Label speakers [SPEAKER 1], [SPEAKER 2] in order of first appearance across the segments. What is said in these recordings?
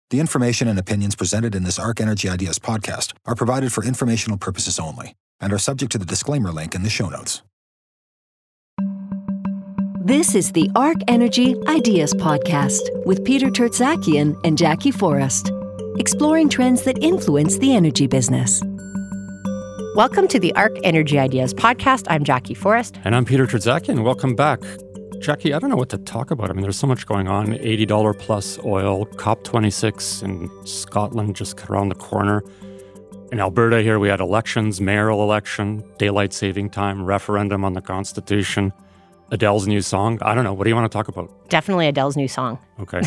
[SPEAKER 1] The information and opinions presented in this Arc Energy Ideas podcast are provided for informational purposes only and are subject to the disclaimer link in the show notes.
[SPEAKER 2] This is the Arc Energy Ideas podcast with Peter Tertzakian and Jackie Forrest, exploring trends that influence the energy business.
[SPEAKER 3] Welcome to the Arc Energy Ideas podcast. I'm Jackie Forrest.
[SPEAKER 4] And I'm Peter Tertzakian. Welcome back. Jackie, I don't know what to talk about. I mean, there's so much going on. $80 plus oil, COP26 in Scotland just around the corner. In Alberta here, we had elections, mayoral election, daylight saving time, referendum on the Constitution, Adele's new song. I don't know. What do you want to talk about?
[SPEAKER 3] Definitely Adele's new song.
[SPEAKER 4] Okay.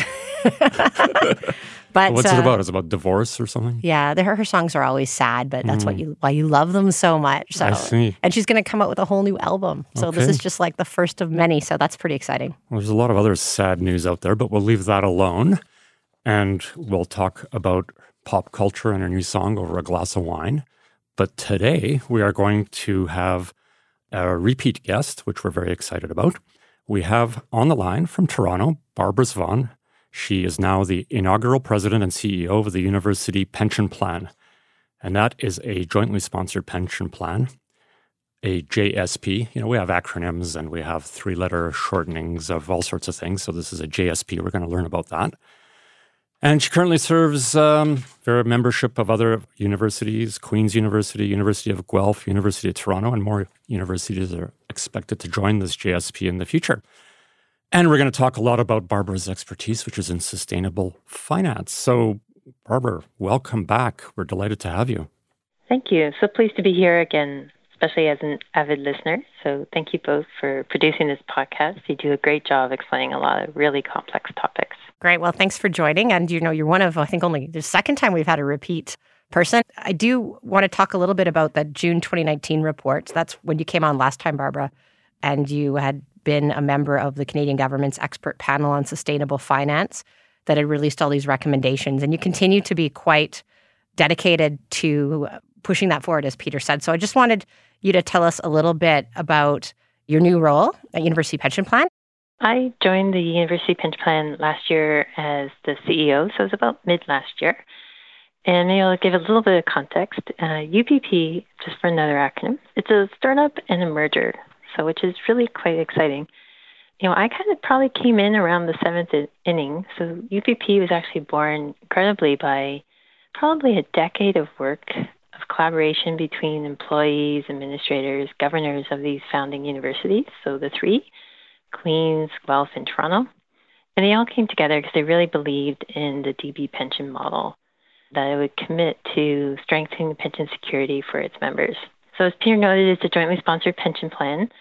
[SPEAKER 3] But
[SPEAKER 4] what's it about? Is it about divorce or something?
[SPEAKER 3] Yeah, her songs are always sad, but that's why you love them so much. So,
[SPEAKER 4] I see.
[SPEAKER 3] And she's going to come out with a whole new album. So This is just like the first of many. So that's pretty exciting.
[SPEAKER 4] Well, there's a lot of other sad news out there, but we'll leave that alone. And we'll talk about pop culture and her new song over a glass of wine. But today we are going to have a repeat guest, which we're very excited about. We have on the line from Toronto, Barbara Svan. She is now the inaugural president and CEO of the University Pension Plan. And that is a jointly sponsored pension plan, a JSP. You know, we have acronyms and we have three-letter shortenings of all sorts of things. So this is a JSP. We're going to learn about that. And she currently serves for a membership of other universities, Queen's University, University of Guelph, University of Toronto, and more universities are expected to join this JSP in the future. And we're going to talk a lot about Barbara's expertise, which is in sustainable finance. So, Barbara, welcome back. We're delighted to have you.
[SPEAKER 5] Thank you. So pleased to be here again, especially as an avid listener. So thank you both for producing this podcast. You do a great job explaining a lot of really complex topics.
[SPEAKER 3] Great. Well, thanks for joining. And, you're one of, I think, only the second time we've had a repeat person. I do want to talk a little bit about the June 2019 report. That's when you came on last time, Barbara, and you had been a member of the Canadian government's expert panel on sustainable finance that had released all these recommendations. And you continue to be quite dedicated to pushing that forward, as Peter said. So I just wanted you to tell us a little bit about your new role at University Pension Plan.
[SPEAKER 5] I joined the University Pension Plan last year as the CEO, so it was about mid last year. And maybe I'll give a little bit of context. UPP, just for another acronym, it's a startup and a merger, so which is really quite exciting. I kind of probably came in around the seventh inning. So UPP was actually born incredibly by probably a decade of work, of collaboration between employees, administrators, governors of these founding universities, so the three, Queen's, Guelph, and Toronto. And they all came together because they really believed in the DB pension model, that it would commit to strengthening the pension security for its members. So as Peter noted, it's a jointly sponsored pension plan,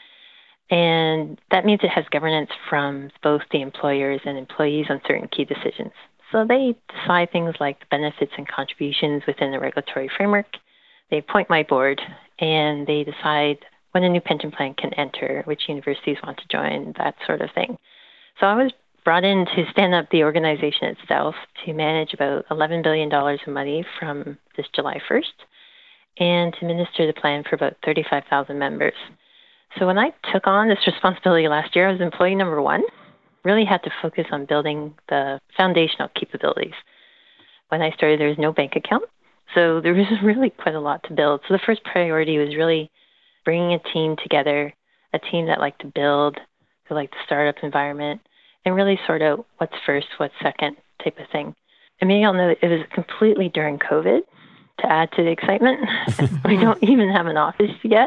[SPEAKER 5] and that means it has governance from both the employers and employees on certain key decisions. So they decide things like the benefits and contributions within the regulatory framework. They appoint my board, and they decide when a new pension plan can enter, which universities want to join, that sort of thing. So I was brought in to stand up the organization itself to manage about $11 billion of money from this July 1st and to administer the plan for about 35,000 members. So when I took on this responsibility last year, I was employee number one, really had to focus on building the foundational capabilities. When I started, there was no bank account, so there was really quite a lot to build. So the first priority was really bringing a team together, a team that liked to build, who liked the startup environment, and really sort out what's first, what's second type of thing. And maybe I'll note it was completely during COVID to add to the excitement. We don't even have an office yet,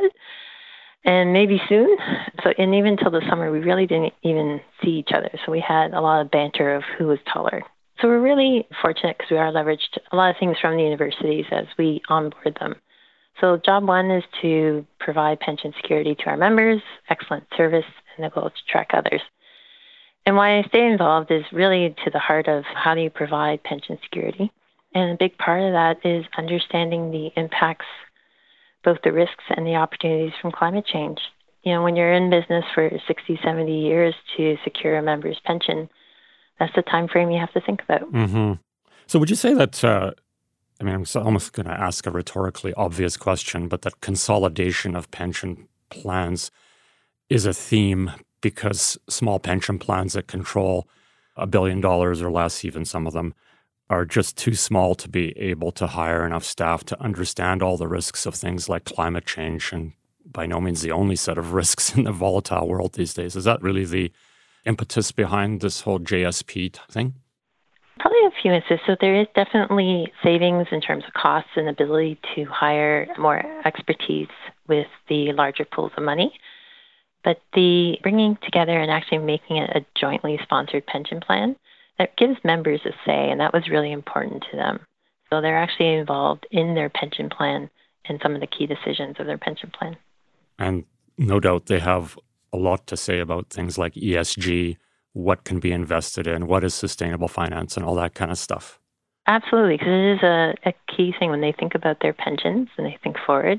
[SPEAKER 5] and maybe soon. So, and even till the summer, we really didn't even see each other. So we had a lot of banter of who was taller. So we're really fortunate because we are leveraged a lot of things from the universities as we onboard them. So job one is to provide pension security to our members, excellent service, and the goal is to track others. And why I stay involved is really to the heart of how do you provide pension security. And a big part of that is understanding the impacts, both the risks and the opportunities from climate change. When you're in business for 60, 70 years to secure a member's pension, that's the time frame you have to think about.
[SPEAKER 4] Mm-hmm. So would you say that, I'm almost going to ask a rhetorically obvious question, but that consolidation of pension plans is a theme because small pension plans that control $1 billion or less, even some of them, are just too small to be able to hire enough staff to understand all the risks of things like climate change, and by no means the only set of risks in the volatile world these days. Is that really the impetus behind this whole JSP thing?
[SPEAKER 5] Probably a few instances. So there is definitely savings in terms of costs and ability to hire more expertise with the larger pools of money. But the bringing together and actually making it a jointly sponsored pension plan, that gives members a say, and that was really important to them. So they're actually involved in their pension plan and some of the key decisions of their pension plan.
[SPEAKER 4] And no doubt they have a lot to say about things like ESG, what can be invested in, what is sustainable finance, and all that kind of stuff.
[SPEAKER 5] Absolutely, because it is a key thing when they think about their pensions and they think forward.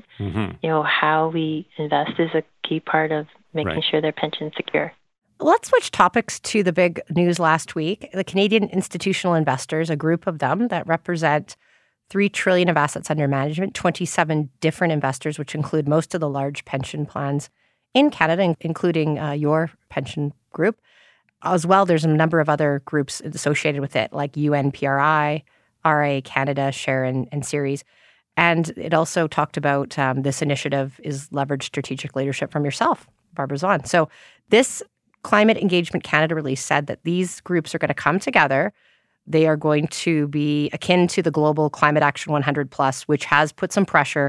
[SPEAKER 5] How we invest is a key part of making sure their pension's secure.
[SPEAKER 3] Let's switch topics to the big news last week. The Canadian institutional investors, a group of them that represent $3 trillion of assets under management, 27 different investors, which include most of the large pension plans in Canada, including your pension group. As well, there's a number of other groups associated with it, like UNPRI, RA Canada, Share, and Series. And it also talked about this initiative is leveraged strategic leadership from yourself, Barbara Zahn. So this Climate Engagement Canada release said that these groups are going to come together. They are going to be akin to the Global Climate Action 100+, which has put some pressure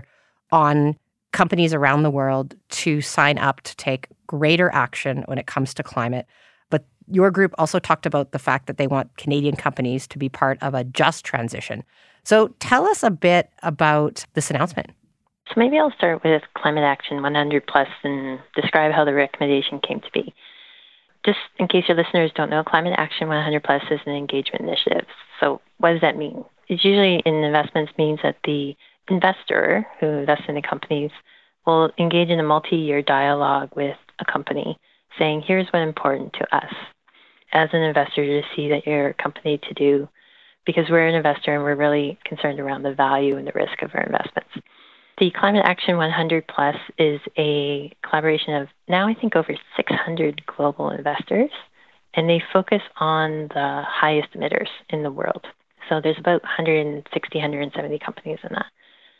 [SPEAKER 3] on companies around the world to sign up to take greater action when it comes to climate. But your group also talked about the fact that they want Canadian companies to be part of a just transition. So tell us a bit about this announcement.
[SPEAKER 5] So maybe I'll start with Climate Action 100+ and describe how the recommendation came to be. Just in case your listeners don't know, Climate Action 100+ is an engagement initiative. So what does that mean? It usually in investments means that the investor who invests in the companies will engage in a multi-year dialogue with a company saying, here's what's important to us as an investor to see that your company to do, because we're an investor and we're really concerned around the value and the risk of our investments. The Climate Action 100+ is a collaboration of now I think over 600 global investors, and they focus on the highest emitters in the world. So there's about 160, 170 companies in that.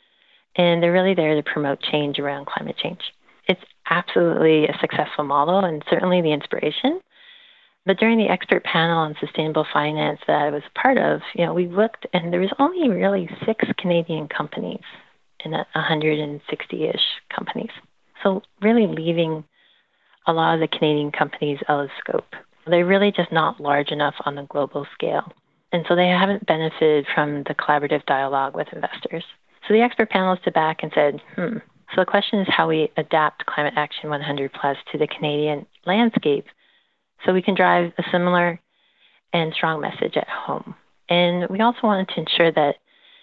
[SPEAKER 5] And they're really there to promote change around climate change. It's absolutely a successful model and certainly the inspiration. But during the expert panel on sustainable finance that I was a part of, we looked and there was only really 6 Canadian companies in 160-ish companies. So really leaving a lot of the Canadian companies out of scope. They're really just not large enough on a global scale. And so they haven't benefited from the collaborative dialogue with investors. So the expert panel stood back and said, So the question is how we adapt Climate Action 100+ to the Canadian landscape so we can drive a similar and strong message at home. And we also wanted to ensure that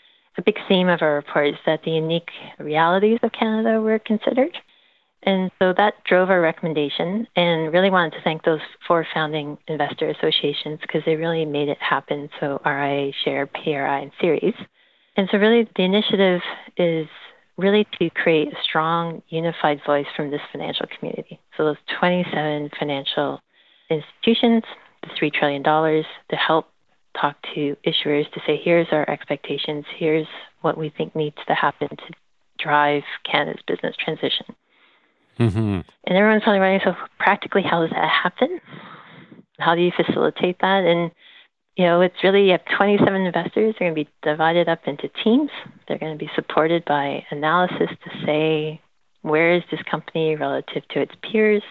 [SPEAKER 5] a big theme of our report is that the unique realities of Canada were considered. And so that drove our recommendation, and really wanted to thank those 4 founding investor associations because they really made it happen. So RIA, Share, PRI, and Series. And so really the initiative is really to create a strong, unified voice from this financial community. So those 27 financial institutions, the $3 trillion, to help talk to issuers to say, here's our expectations, here's what we think needs to happen to drive Canada's business transition. And everyone's probably wondering, so practically how does that happen? How do you facilitate that? And, it's really, you have 27 investors. They're going to be divided up into teams. They're going to be supported by analysis to say, where is this company relative to its peers?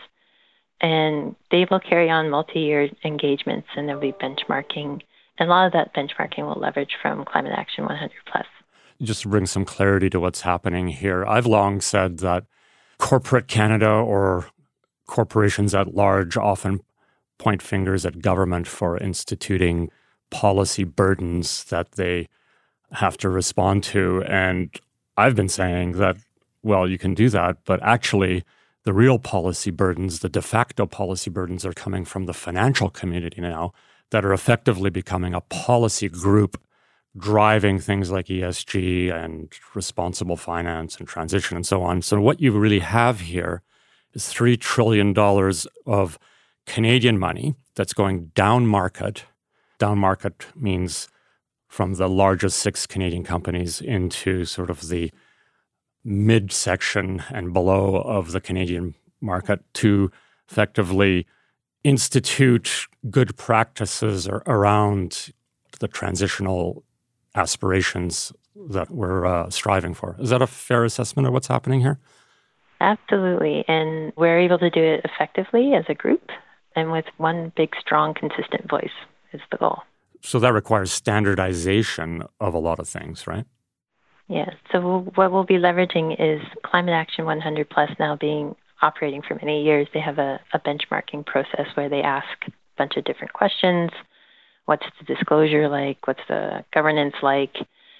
[SPEAKER 5] And they will carry on multi-year engagements, and there'll be benchmarking. And a lot of that benchmarking will leverage from Climate Action 100+.
[SPEAKER 4] Just to bring some clarity to what's happening here, I've long said that corporate Canada or corporations at large often point fingers at government for instituting policy burdens that they have to respond to. And I've been saying that, well, you can do that, but actually the real policy burdens, the de facto policy burdens are coming from the financial community now that are effectively becoming a policy group driving things like ESG and responsible finance and transition and so on. So what you really have here is $3 trillion of Canadian money that's going down market. Down market means from the largest 6 Canadian companies into sort of the midsection and below of the Canadian market to effectively institute good practices around the transitional aspirations that we're striving for. Is that a fair assessment of what's happening here?
[SPEAKER 5] Absolutely. And we're able to do it effectively as a group and with one big, strong, consistent voice is the goal.
[SPEAKER 4] So that requires standardization of a lot of things, right?
[SPEAKER 5] Yeah. So what we'll be leveraging is Climate Action 100 Plus now being operating for many years. They have a benchmarking process where they ask a bunch of different questions. What's the disclosure like? What's the governance like?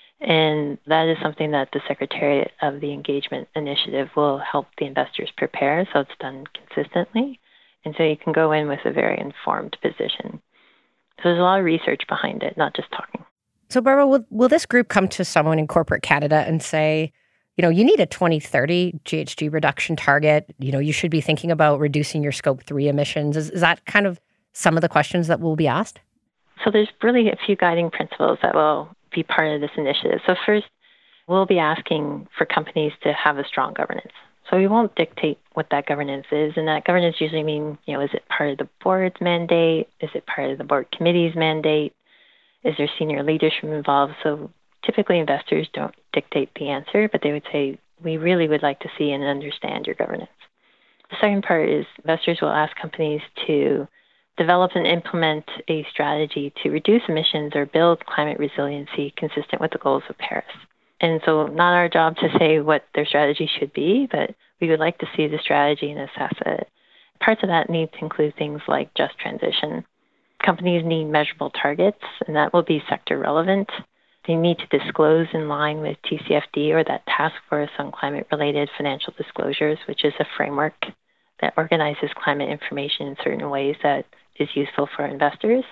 [SPEAKER 5] And that is something that the Secretariat of the Engagement Initiative will help the investors prepare so it's done consistently. And so you can go in with a very informed position. So there's a lot of research behind it, not just talking.
[SPEAKER 3] So Barbara, will this group come to someone in corporate Canada and say, you need a 2030 GHG reduction target, you should be thinking about reducing your Scope 3 emissions? Is that kind of some of the questions that will be asked?
[SPEAKER 5] So there's really a few guiding principles that will be part of this initiative. So first, we'll be asking for companies to have a strong governance. So we won't dictate what that governance is. And that governance usually means, is it part of the board's mandate? Is it part of the board committee's mandate? Is there senior leadership involved? So typically investors don't dictate the answer, but they would say, we really would like to see and understand your governance. The second part is investors will ask companies to develop and implement a strategy to reduce emissions or build climate resiliency consistent with the goals of Paris. And so not our job to say what their strategy should be, but we would like to see the strategy and assess it. Parts of that need to include things like just transition. Companies need measurable targets, and that will be sector relevant. They need to disclose in line with TCFD or that Task Force on Climate-Related Financial Disclosures, which is a framework that organizes climate information in certain ways that is useful for investors.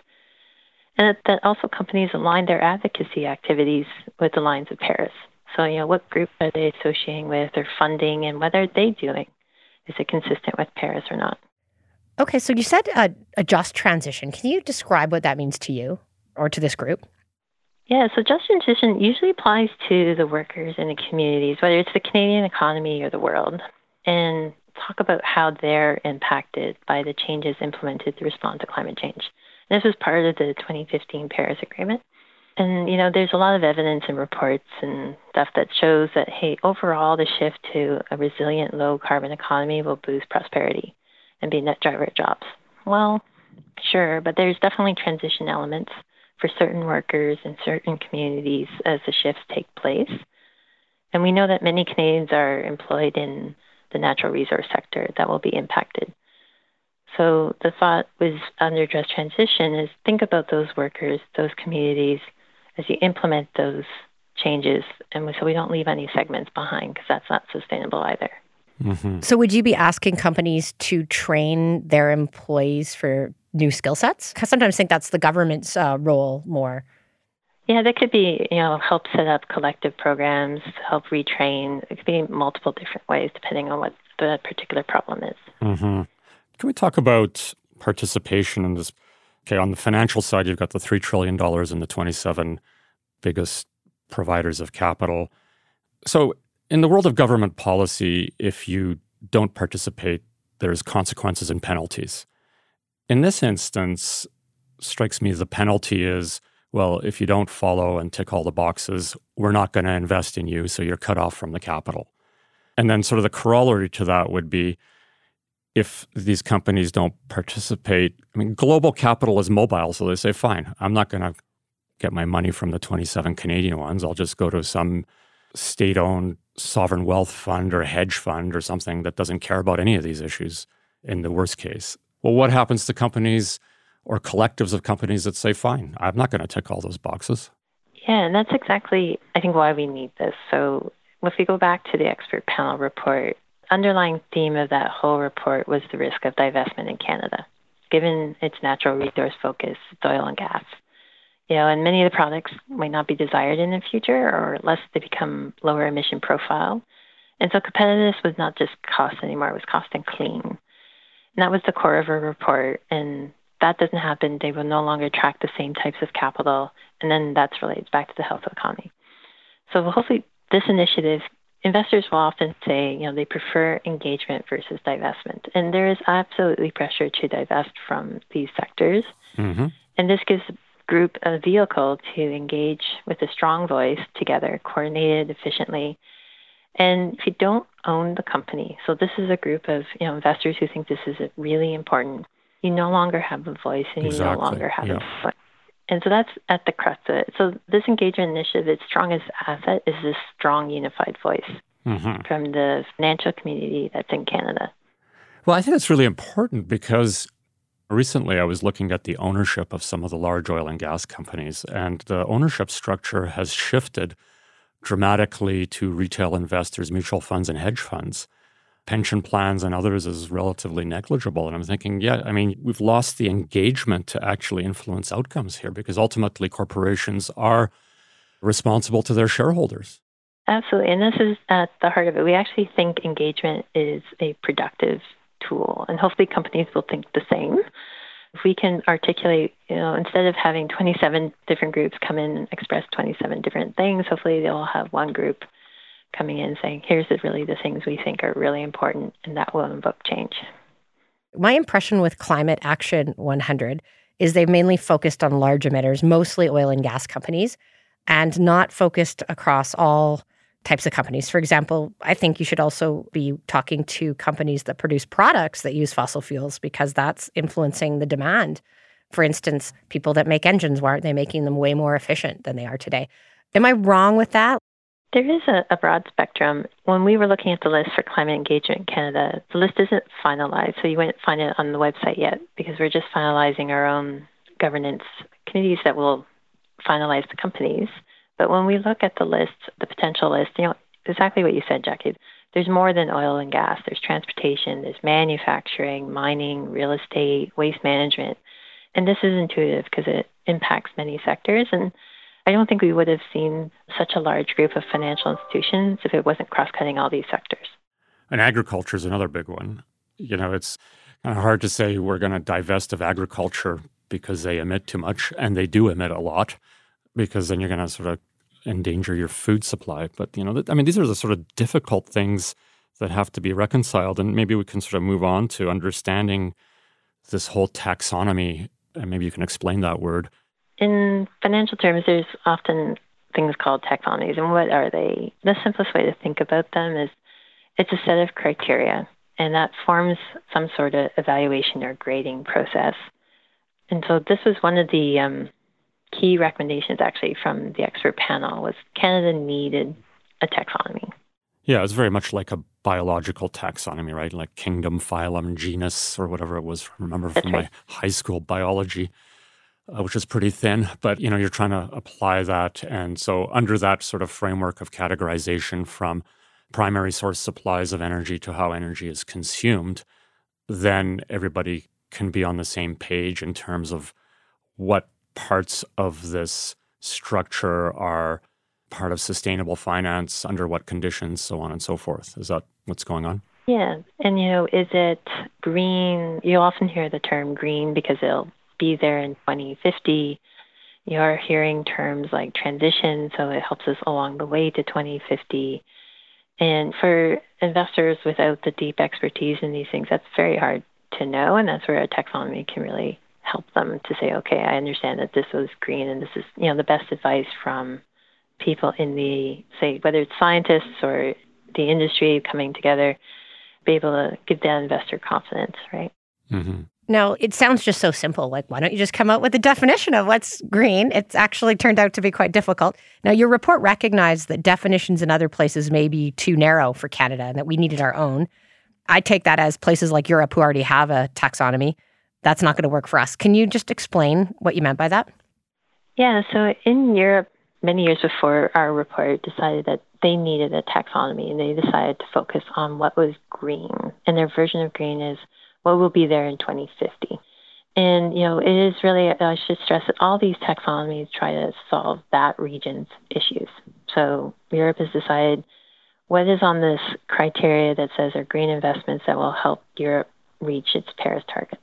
[SPEAKER 5] And that also companies align their advocacy activities with the lines of Paris. So, what group are they associating with or funding, and what are they doing? Is it consistent with Paris or not?
[SPEAKER 3] Okay, so you said a just transition. Can you describe what that means to you or to this group?
[SPEAKER 5] Yeah, so just transition usually applies to the workers in the communities, whether it's the Canadian economy or the world, and talk about how they're impacted by the changes implemented to respond to climate change. And this was part of the 2015 Paris Agreement. And, there's a lot of evidence and reports and stuff that shows that, hey, overall, the shift to a resilient low-carbon economy will boost prosperity and be a net driver of jobs. Well, sure, but there's definitely transition elements for certain workers and certain communities as the shifts take place. And we know that many Canadians are employed in the natural resource sector that will be impacted. So the thought was under just transition is think about those workers, those communities, as you implement those changes. And so we don't leave any segments behind because that's not sustainable either.
[SPEAKER 4] Mm-hmm.
[SPEAKER 3] So would you be asking companies to train their employees for new skill sets? I sometimes think that's the government's role more.
[SPEAKER 5] Yeah, that could be, help set up collective programs, help retrain. It could be multiple different ways depending on what the particular problem is.
[SPEAKER 4] Mm-hmm. Can we talk about participation in this? Okay, on the financial side, you've got the $3 trillion in the 27 biggest providers of capital. So in the world of government policy, if you don't participate, there's consequences and penalties. In this instance, strikes me the penalty is, well, if you don't follow and tick all the boxes, we're not going to invest in you, so you're cut off from the capital. And then sort of the corollary to that would be, if these companies don't participate, global capital is mobile, so they say, fine, I'm not going to get my money from the 27 Canadian ones. I'll just go to some state-owned sovereign wealth fund or hedge fund or something that doesn't care about any of these issues in the worst case. Well, what happens to companies or collectives of companies that say, fine, I'm not going to tick all those boxes?
[SPEAKER 5] Yeah, and that's exactly, I think, why we need this. So if we go back to the expert panel report, underlying theme of that whole report was the risk of divestment in Canada, given its natural resource focus, it's oil and gas. And many of the products might not be desired in the future, or unless they become lower emission profile. And so competitiveness was not just cost anymore, it was cost and clean. And that was the core of our report. And that doesn't happen, they will no longer attract the same types of capital, and then that's related back to the health of the economy. So hopefully this initiative, investors will often say, they prefer engagement versus divestment. And there is absolutely pressure to divest from these sectors.
[SPEAKER 4] Mm-hmm.
[SPEAKER 5] And this gives the group a vehicle to engage with a strong voice together, coordinated efficiently. And if you don't own the company, so this is a group of investors who think this is really important, you no longer have a voice and you no longer have a voice. And so that's at the crux of it. So this engagement initiative, its strongest asset is this strong, unified voice from the financial community that's in Canada.
[SPEAKER 4] Well, I think that's really important because recently I was looking at the ownership of some of the large oil and gas companies, and the ownership structure has shifted dramatically to retail investors, mutual funds, and hedge funds. Pension plans and others is relatively negligible. And I'm thinking, we've lost the engagement to actually influence outcomes here because ultimately corporations are responsible to their shareholders.
[SPEAKER 5] Absolutely. And this is at the heart of it. We actually think engagement is a productive tool, and hopefully companies will think the same. If we can articulate, instead of having 27 different groups come in and express 27 different things, hopefully they'll have one group coming in saying, here's really the things we think are really important, and that will invoke change.
[SPEAKER 3] My impression with Climate Action 100 is they've mainly focused on large emitters, mostly oil and gas companies, and not focused across all types of companies. For example, I think you should also be talking to companies that produce products that use fossil fuels because that's influencing the demand. For instance, people that make engines, why aren't they making them way more efficient than they are today? Am I wrong with that?
[SPEAKER 5] There is a broad spectrum. When we were looking at the list for climate engagement in Canada, the list isn't finalized, so you won't find it on the website yet because we're just finalizing our own governance committees that will finalize the companies. But when we look at the list, the potential list, exactly what you said, Jackie, there's more than oil and gas. There's transportation, there's manufacturing, mining, real estate, waste management. And this is intuitive because it impacts many sectors. And I don't think we would have seen such a large group of financial institutions if it wasn't cross-cutting all these sectors.
[SPEAKER 4] And agriculture is another big one. It's kind of hard to say we're going to divest of agriculture because they emit too much, and they do emit a lot, because then you're going to sort of endanger your food supply. But, these are the sort of difficult things that have to be reconciled. And maybe we can sort of move on to understanding this whole taxonomy, and maybe you can explain that word.
[SPEAKER 5] In financial terms, there's often things called taxonomies. And what are they? The simplest way to think about them is it's a set of criteria, and that forms some sort of evaluation or grading process. And so this was one of the key recommendations actually from the expert panel was Canada needed a taxonomy.
[SPEAKER 4] Yeah, it's very much like a biological taxonomy, right? Like kingdom, phylum, genus, or whatever it was. Remember from my high school biology, which is pretty thin. But, you're trying to apply that. And so under that sort of framework of categorization from primary source supplies of energy to how energy is consumed, then everybody can be on the same page in terms of what parts of this structure are part of sustainable finance, under what conditions, so on and so forth. Is that what's going on?
[SPEAKER 5] Yeah. And, is it green? You often hear the term green because it'll be there in 2050. You are hearing terms like transition, so it helps us along the way to 2050. And for investors without the deep expertise in these things, that's very hard to know, and that's where a taxonomy can really help them to say, okay, I understand that this was green, and this is, the best advice from people in the, say, whether it's scientists or the industry coming together, be able to give that investor confidence, right?
[SPEAKER 4] Mm-hmm.
[SPEAKER 3] Now, it sounds just so simple. Like, why don't you just come up with a definition of what's green? It's actually turned out to be quite difficult. Now, your report recognized that definitions in other places may be too narrow for Canada and that we needed our own. I take that as places like Europe who already have a taxonomy. That's not going to work for us. Can you just explain what you meant by that?
[SPEAKER 5] Yeah, so in Europe, many years before our report decided that they needed a taxonomy, and they decided to focus on what was green. And their version of green is what will be there in 2050. And, it is really, I should stress that all these taxonomies try to solve that region's issues. So Europe has decided what is on this criteria that says are green investments that will help Europe reach its Paris targets.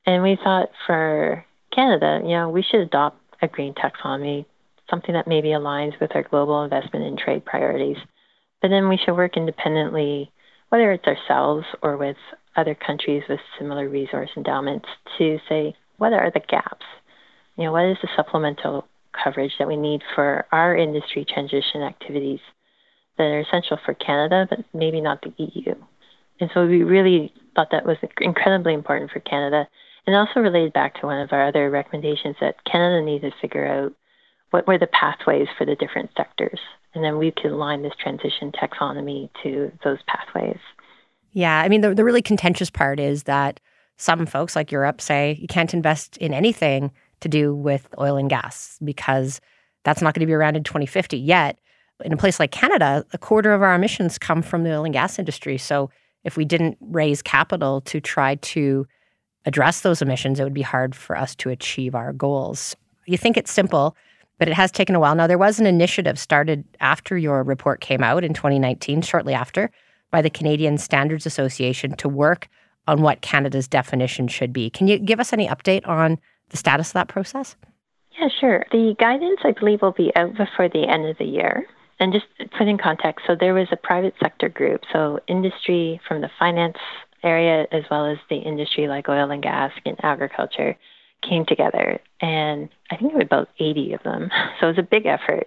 [SPEAKER 5] And we thought for Canada, we should adopt a green taxonomy, something that maybe aligns with our global investment and trade priorities. But then we should work independently, whether it's ourselves or with other countries with similar resource endowments, to say, what are the gaps? What is the supplemental coverage that we need for our industry transition activities that are essential for Canada, but maybe not the EU? And so we really thought that was incredibly important for Canada, and also related back to one of our other recommendations that Canada needs to figure out what were the pathways for the different sectors. And then we could align this transition taxonomy to those pathways.
[SPEAKER 3] Yeah, I mean, the really contentious part is that some folks like Europe say you can't invest in anything to do with oil and gas because that's not going to be around in 2050. Yet, in a place like Canada, a quarter of our emissions come from the oil and gas industry. So if we didn't raise capital to try to address those emissions, it would be hard for us to achieve our goals. You think it's simple, but it has taken a while. Now, there was an initiative started after your report came out in 2019, shortly after, by the Canadian Standards Association to work on what Canada's definition should be. Can you give us any update on the status of that process?
[SPEAKER 5] Yeah, sure. The guidance, I believe, will be out before the end of the year. And just to put in context, so there was a private sector group, so industry from the finance area as well as the industry like oil and gas and agriculture came together. And I think there were about 80 of them. So it was a big effort.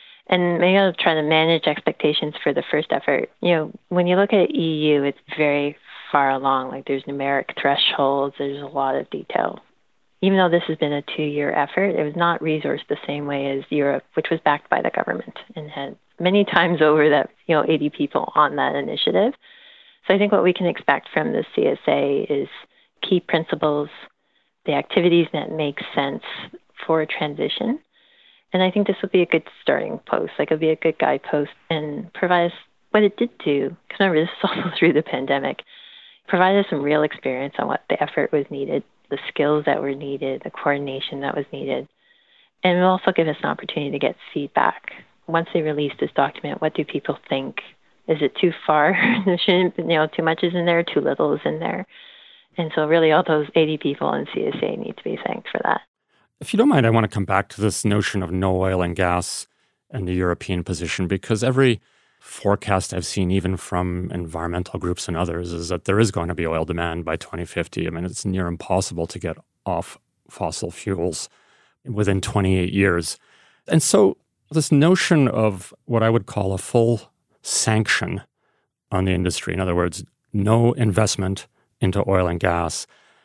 [SPEAKER 5] And maybe I'll try to manage expectations for the first effort. When you look at EU, it's very far along. Like there's numeric thresholds, there's a lot of detail. Even though this has been a 2-year effort, it was not resourced the same way as Europe, which was backed by the government and had many times over that, 80 people on that initiative. So I think what we can expect from the CSA is key principles, the activities that make sense for a transition. And I think this will be a good starting post, like it'll be a good guidepost and provide us what it did do, because remember, this is also through the pandemic, provide us some real experience on what the effort was needed, the skills that were needed, the coordination that was needed. And it'll also give us an opportunity to get feedback. Once they release this document, what do people think? Is it too far? There shouldn't, too much is in there, too little is in there. And so really all those 80 people in CSA need to be thanked for that.
[SPEAKER 4] If you don't mind, I want to come back to this notion of no oil and gas and the European position, because every forecast I've seen, even from environmental groups and others, is that there is going to be oil demand by 2050. I mean, it's near impossible to get off fossil fuels within 28 years. And so this notion of what I would call a full sanction on the industry, in other words, no investment into oil and gas,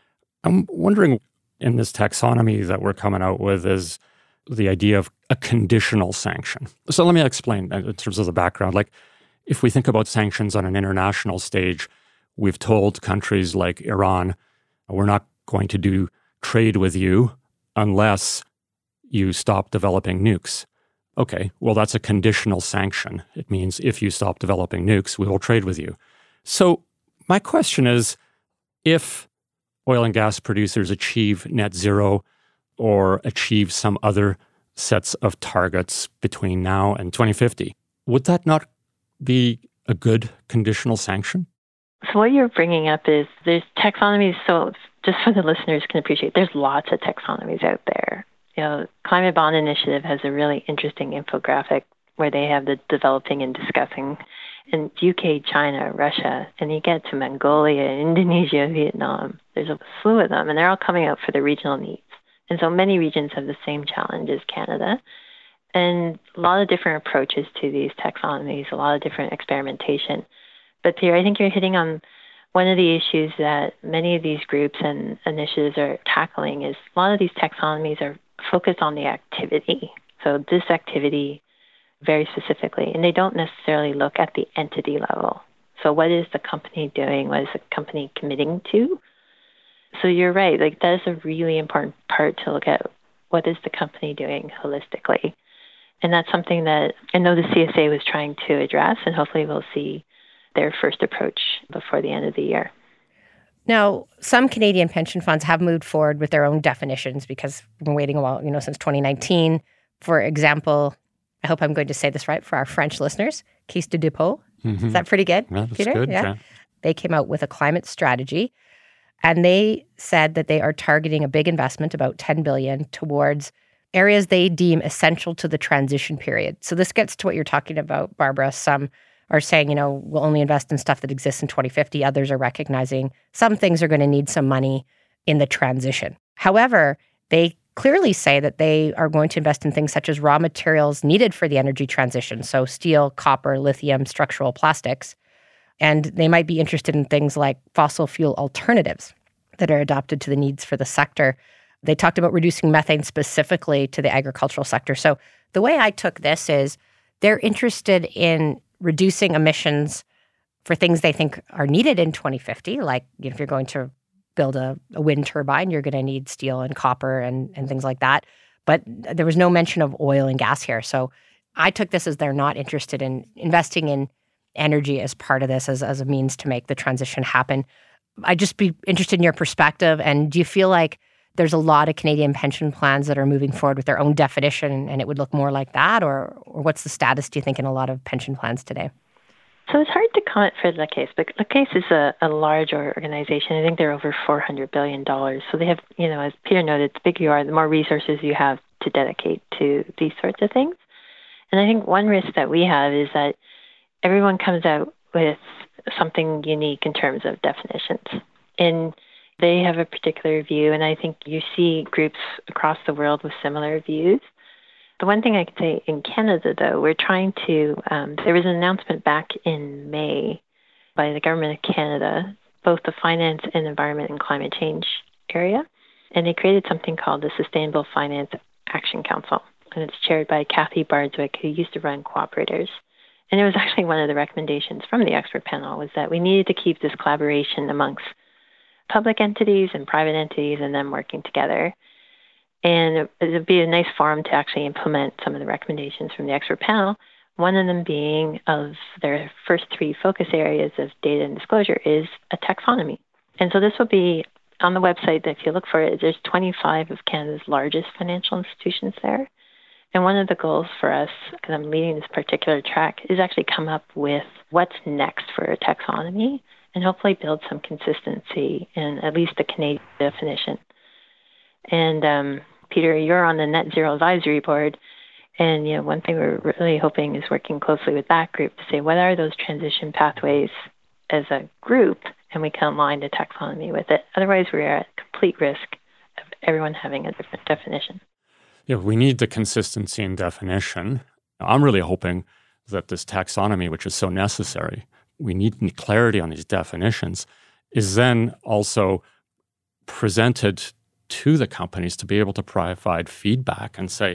[SPEAKER 4] I'm wondering, in this taxonomy that we're coming out with, is the idea of a conditional sanction. So let me explain in terms of the background. Like, if we think about sanctions on an international stage, we've told countries like Iran, we're not going to do trade with you unless you stop developing nukes. Okay, well, that's a conditional sanction. It means if you stop developing nukes, we will trade with you. So my question is, if oil and gas producers achieve net zero or achieve some other sets of targets between now and 2050, would that not be a good conditional sanction?
[SPEAKER 5] So what you're bringing up is there's taxonomies, so just so the listeners can appreciate, there's lots of taxonomies out there. Climate Bond Initiative has a really interesting infographic where they have the developing and discussing in UK, China, Russia, and you get to Mongolia, Indonesia, Vietnam. There's a slew of them, and they're all coming out for the regional needs. And so many regions have the same challenge as Canada. And a lot of different approaches to these taxonomies, a lot of different experimentation. But Peter, I think you're hitting on one of the issues that many of these groups and initiatives are tackling is a lot of these taxonomies are focused on the activity. So this activity very specifically, and they don't necessarily look at the entity level. So what is the company doing? What is the company committing to? So you're right, like that is a really important part to look at. What is the company doing holistically? And that's something that I know the CSA was trying to address, and hopefully we'll see their first approach before the end of the year.
[SPEAKER 3] Now, some Canadian pension funds have moved forward with their own definitions because we've been waiting a while, since 2019. For example, I hope I'm going to say this right for our French listeners, Caisse de dépôt. Mm-hmm. Is that pretty good,
[SPEAKER 4] yeah, that's
[SPEAKER 3] Peter?
[SPEAKER 4] Good, yeah.
[SPEAKER 3] They came out with a climate strategy. And they said that they are targeting a big investment, about $10 billion, towards areas they deem essential to the transition period. So this gets to what you're talking about, Barbara. Some are saying, we'll only invest in stuff that exists in 2050. Others are recognizing some things are going to need some money in the transition. However, they clearly say that they are going to invest in things such as raw materials needed for the energy transition. So steel, copper, lithium, structural plastics. And they might be interested in things like fossil fuel alternatives that are adapted to the needs for the sector. They talked about reducing methane specifically to the agricultural sector. So the way I took this is they're interested in reducing emissions for things they think are needed in 2050. Like if you're going to build a wind turbine, you're going to need steel and copper and things like that. But there was no mention of oil and gas here. So I took this as they're not interested in investing in energy as part of this, as a means to make the transition happen. I'd just be interested in your perspective. And do you feel like there's a lot of Canadian pension plans that are moving forward with their own definition and it would look more like that? Or what's the status, do you think, in a lot of pension plans today?
[SPEAKER 5] So it's hard to comment for La Caisse, but La Caisse is a large organization. I think they're over $400 billion. So they have, as Peter noted, the bigger you are, the more resources you have to dedicate to these sorts of things. And I think one risk that we have is that everyone comes out with something unique in terms of definitions. And they have a particular view, and I think you see groups across the world with similar views. The one thing I could say in Canada, though, we're trying to, there was an announcement back in May by the Government of Canada, both the finance and environment and climate change area, and they created something called the Sustainable Finance Action Council, and it's chaired by Kathy Bardswick, who used to run Cooperators. And it was actually one of the recommendations from the expert panel was that we needed to keep this collaboration amongst public entities and private entities and them working together. And it would be a nice forum to actually implement some of the recommendations from the expert panel, one of them being of their first three focus areas of data and disclosure is a taxonomy. And so this will be on the website. If you look for it, there's 25 of Canada's largest financial institutions there. And one of the goals for us, because I'm leading this particular track, is actually come up with what's next for a taxonomy and hopefully build some consistency in at least the Canadian definition. And Peter, you're on the Net Zero Advisory Board. And one thing we're really hoping is working closely with that group to say what are those transition pathways as a group, and we can align the taxonomy with it. Otherwise, we are at complete risk of everyone having a different definition.
[SPEAKER 4] Yeah, we need the consistency in definition. I'm really hoping that this taxonomy, which is so necessary, we need clarity on these definitions, is then also presented to the companies to be able to provide feedback and say,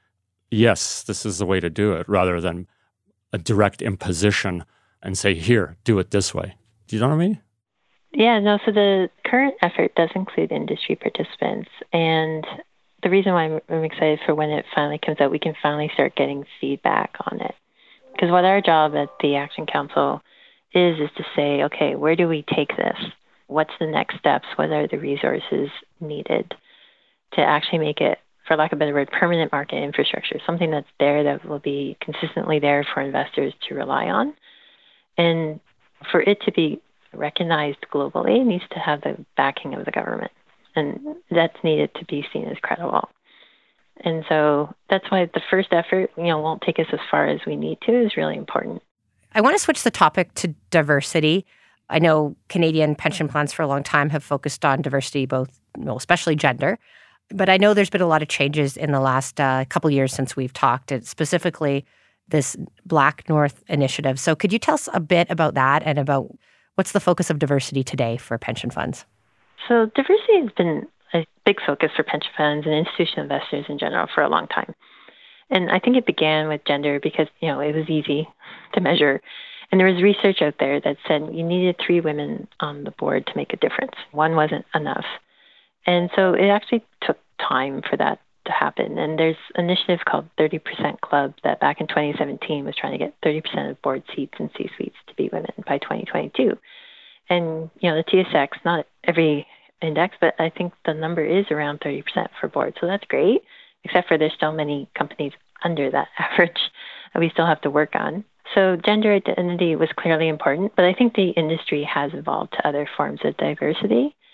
[SPEAKER 4] yes, this is the way to do it, rather than a direct imposition and say, here, do it this way. Do you know what I mean?
[SPEAKER 5] Yeah, no, so the current effort does include industry participants. And the reason why I'm excited for when it finally comes out, we can finally start getting feedback on it. Because what our job at the Action Council is to say, okay, where do we take this? What's the next steps? What are the resources needed to actually make it, for lack of a better word, permanent market infrastructure, something that's there that will be consistently there for investors to rely on. And for it to be recognized globally, it needs to have the backing of the government. And that's needed to be seen as credible. And so that's why the first effort, won't take us as far as we need to, is really important.
[SPEAKER 3] I want to switch the topic to diversity. I know Canadian pension plans for a long time have focused on diversity, both, especially gender. But I know there's been a lot of changes in the last couple of years since we've talked, specifically this Black North initiative. So could you tell us a bit about that and about what's the focus of diversity today for pension funds?
[SPEAKER 5] So diversity has been a big focus for pension funds and institutional investors in general for a long time. And I think it began with gender because, it was easy to measure. And there was research out there that said you needed 3 women on the board to make a difference. One wasn't enough. And so it actually took time for that to happen. And there's an initiative called 30% Club that back in 2017 was trying to get 30% of board seats and C-suites to be women by 2022. And, the TSX, not every index, but I think the number is around 30% for boards. So that's great, except for there's still many companies under that average that we still have to work on. So gender identity was clearly important, but I think the industry has evolved to other forms of diversity.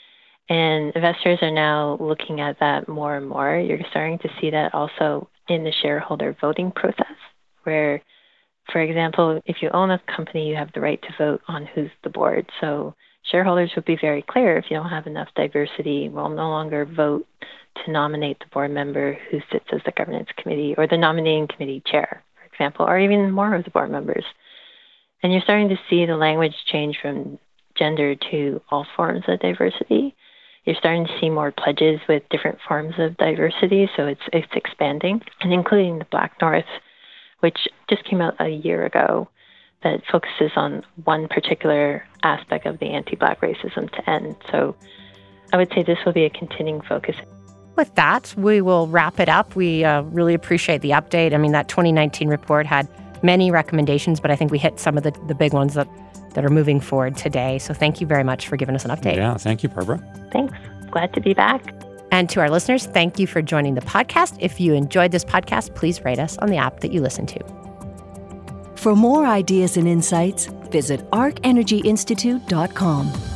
[SPEAKER 5] And investors are now looking at that more and more. You're starting to see that also in the shareholder voting process, where, for example, if you own a company, you have the right to vote on who's the board. So shareholders would be very clear if you don't have enough diversity, we'll no longer vote to nominate the board member who sits as the governance committee or the nominating committee chair, for example, or even more of the board members. And you're starting to see the language change from gender to all forms of diversity. You're starting to see more pledges with different forms of diversity, so it's expanding, and including the Black North, which just came out a year ago, that focuses on one particular aspect of the anti-Black racism to end. So I would say this will be a continuing focus.
[SPEAKER 3] With that, we will wrap it up. We really appreciate the update. I mean, that 2019 report had many recommendations, but I think we hit some of the big ones that are moving forward today. So thank you very much for giving us an update.
[SPEAKER 4] Yeah, thank you, Barbara.
[SPEAKER 5] Thanks. Glad to be back.
[SPEAKER 3] And to our listeners, thank you for joining the podcast. If you enjoyed this podcast, please rate us on the app that you listen to.
[SPEAKER 2] For more ideas and insights, visit arcenergyinstitute.com.